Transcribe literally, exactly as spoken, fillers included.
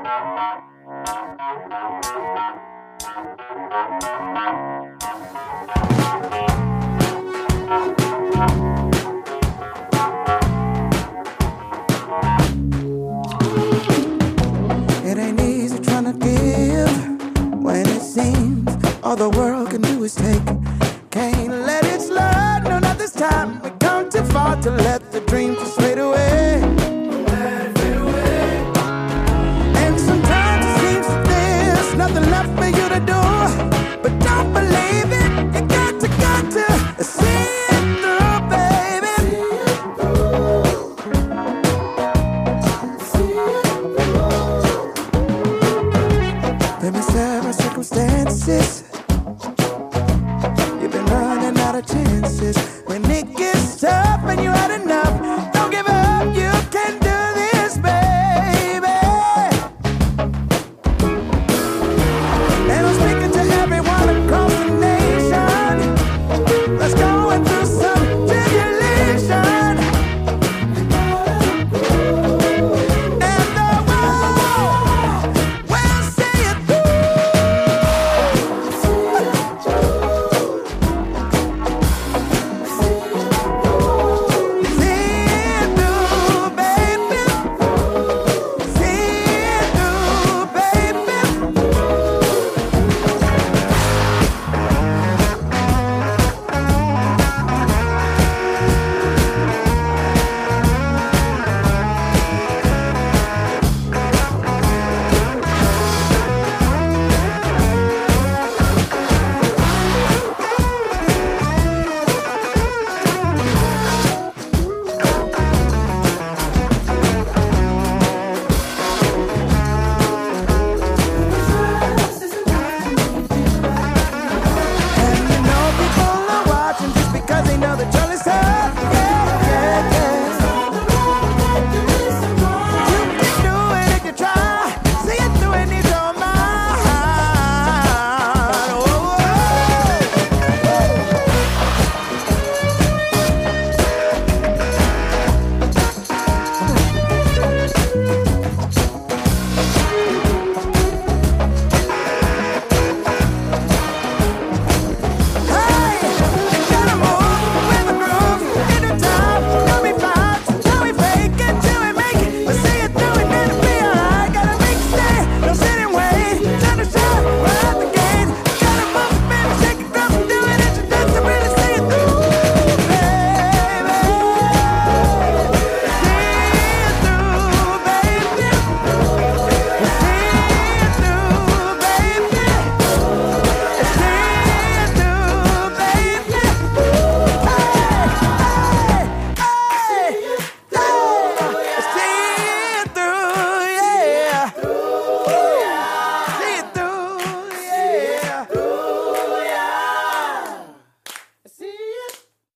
It ain't easy trying to give when it seems all the world can do is take. Can't let it slide, no, not this time. We come too far to let the dream just fade away. Let it fade away. And sometimes it seems that there's nothing left for you to do. But don't believe it, you got to, got to see it through, baby. See it through. See it through. Let me share my circumstances.